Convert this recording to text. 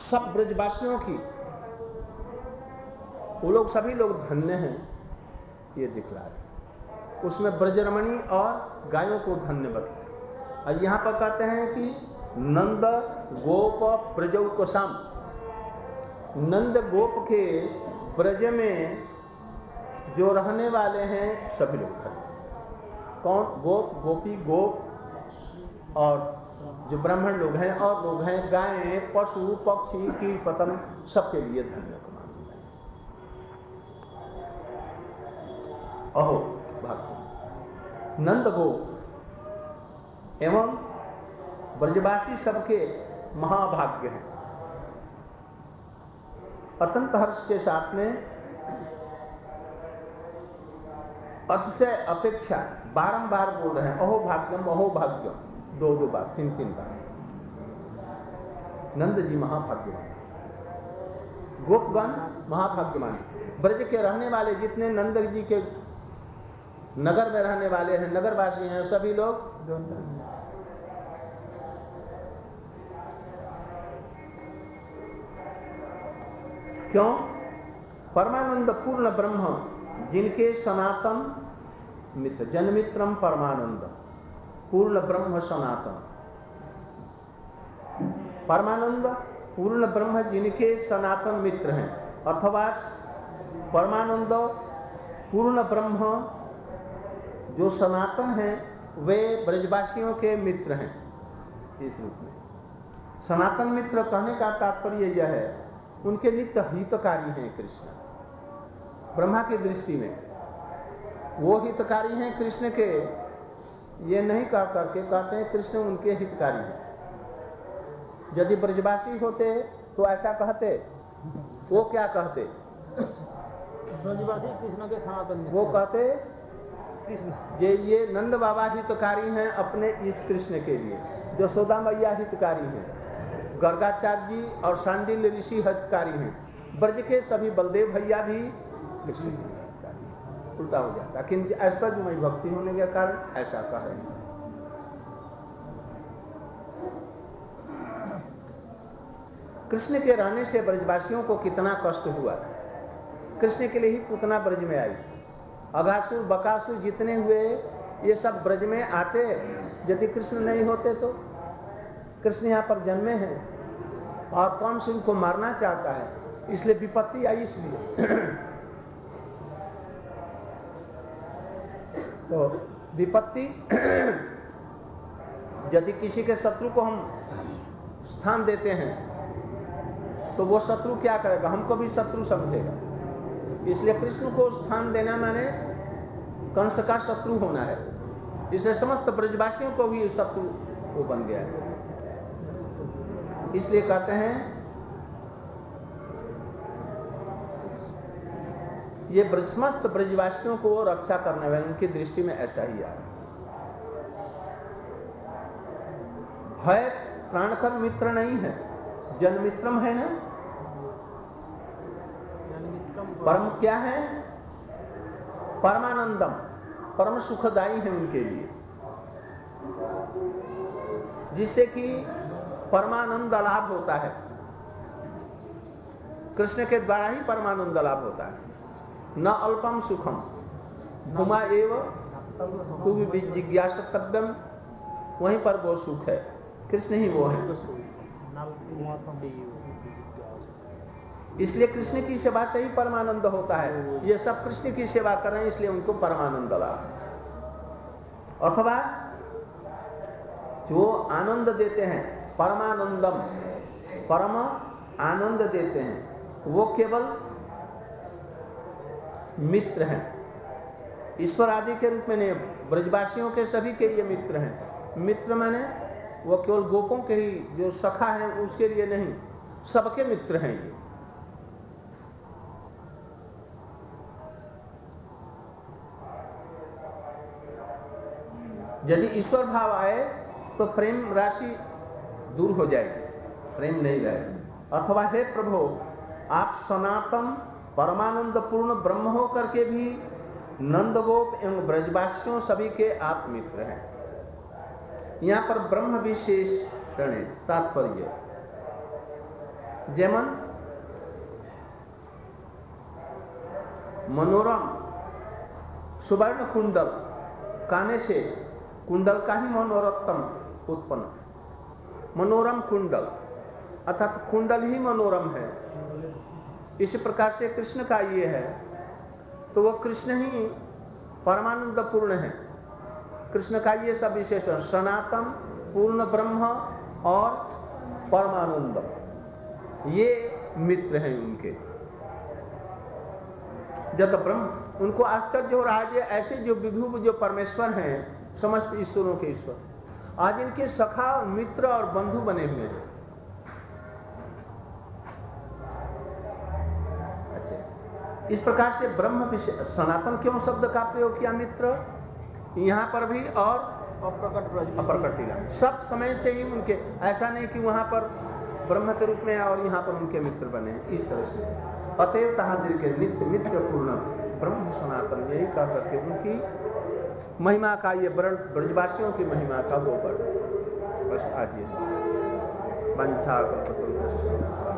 सब ब्रजवासियों की, वो लोग सभी लोग धन्य हैं, ये दिखला रहे। उसमें ब्रजरमणी और गायों को धन्य बतलाए। और यहाँ पर कहते हैं कि नंद गोप ब्रजौ कोसाम, नंद गोप के ब्रज में जो रहने वाले हैं सभी लोग धन्य। कौन? गोप, गोपी, गोप और जो ब्राह्मण लोग हैं और लोग हैं, गायें, पशु, पक्षी, कीट पतंग, सबके लिए धन्य को मानते हैं। अहो भक्त नंद गोप एवं ब्रजवासी सबके महाभाग्य हैं। अत्यंत हर्ष के साथ में अतिशय अपेक्षा बारंबार बोल रहे हैं, अहो भाग्यम, दो बार, तीन बार। नंद जी महाभाग्यवान, गोपगण महाभाग्यवान। ब्रज के रहने वाले जितने नंद जी के नगर में रहने वाले हैं, नगरवासी हैं, सभी लोग क्यों? परमानंद पूर्ण ब्रह्म जिनके सनातन मित्र, जन्मित्रम परमानंद, पूर्ण ब्रह्म सनातन। परमानंद पूर्ण ब्रह्म जिनके सनातन मित्र हैं, अथवा परमानंद पूर्ण ब्रह्म जो सनातन हैं वे ब्रजवासियों के मित्र हैं। इस रूप में सनातन मित्र कहने का तात्पर्य यह है, उनके नित्य हितकारी हैं कृष्ण। ब्रह्मा की दृष्टि में वो हितकारी हैं कृष्ण के, ये नहीं कह करके कहते हैं कृष्ण उनके हितकारी हैं। यदि ब्रजवासी होते तो ऐसा कहते, वो क्या कहते? ब्रजवासी कृष्ण के सनातन, वो कहते कृष्ण ये नंद बाबा हितकारी हैं अपने इस कृष्ण के लिए, यशोदा मैया हितकारी हैं, गर्गाचार्य जी और सांडिल्य ऋषि हितकारी हैं, ब्रज के सभी बलदेव भैया भी कृष्ण की हितकारी। उल्टा हो जाता, किंतु ऐश्वर्यमय भक्ति होने के कारण ऐसा कह रहे हैं। कृष्ण के रहने से ब्रजवासियों को कितना कष्ट हुआ। कृष्ण के लिए ही पूतना ब्रज में आई। अघासुर बकासुर जितने हुए ये सब ब्रज में आते, यदि कृष्ण नहीं होते तो। कृष्ण यहाँ पर जन्मे हैं और कौन से उनको मारना चाहता है, इसलिए विपत्ति आई। इसलिए तो विपत्ति, यदि किसी के शत्रु को हम स्थान देते हैं तो वो शत्रु क्या करेगा? हमको भी शत्रु समझेगा। इसलिए कृष्ण को स्थान देना माने कंस का शत्रु होना है। इसलिए समस्त ब्रजवासियों को भी शत्रु वो बन गया है। इसलिए कहते हैं ये समस्त ब्रजवासियों को रक्षा करने वाले, उनकी दृष्टि में ऐसा ही आ रहा। भय प्राणकर मित्र नहीं है, जन्मित्रम है ना। परम क्या है? परमानंदम, परम सुखदाई है उनके लिए, जिससे कि परमानंद लाभ होता है। कृष्ण के द्वारा ही परमानंद लाभ होता है। न अल्पम सुखम भूमा एव जिज्ञासतव्यम, वहीं पर वो सुख है, कृष्ण ही वो है। इसलिए कृष्ण की सेवा से ही परमानंद होता है। ये सब कृष्ण की सेवा कर रहे हैं, इसलिए उनको परमानंद लाभ। अथवा जो आनंद देते हैं, परमानंदम, परम आनंद देते हैं, वो केवल मित्र हैं, ईश्वर आदि के रूप में नहीं, ब्रजवासियों के सभी के लिए मित्र हैं। मित्र माने वो केवल गोपों के ही जो सखा हैं उसके लिए नहीं, सबके मित्र हैं ये। यदि ईश्वर भाव आए तो प्रेम राशि दूर हो जाएगी, प्रेम नहीं रहेगा। अथवा हे प्रभु, आप सनातन परमानंद पूर्ण ब्रह्म हो करके भी नंदगोप एवं ब्रजवासियों सभी के आप मित्र हैं। यहाँ पर ब्रह्म विशेषण तात्पर्य जेमन मनोरम सुवर्ण कुंडल, काने से कुंडल का ही मनोरत्तम उत्पन्न, मनोरम कुंडल अर्थात कुंडल ही मनोरम है। इसी प्रकार से कृष्ण का ये है, तो वो कृष्ण ही परमानंद पूर्ण है। कृष्ण का ये सब विशेषण सनातन, पूर्ण ब्रह्म और परमानंद, ये मित्र हैं उनके। जब ब्रह्म, उनको आश्चर्य हो रहा है ऐसे जो विभु जो परमेश्वर हैं, समस्त ईश्वरों के ईश्वर, आज इनके सखा, मित्र और बंधु बने हुए हैं। अच्छा, इस प्रकार से ब्रह्म सनातन क्यों शब्द का प्रयोग किया मित्र यहाँ पर भी, और अप्रकट लीला सब समय से ही उनके, ऐसा नहीं कि वहां पर ब्रह्म के रूप में और यहाँ पर उनके मित्र बने, इस तरह से। अतएव तहादिर के नित्य मित्र पूर्ण ब्रह्म सनातन, यही कह करके उनकी महिमा का, ये ब्रजवासियों की महिमा का वो बस आज ये वंशा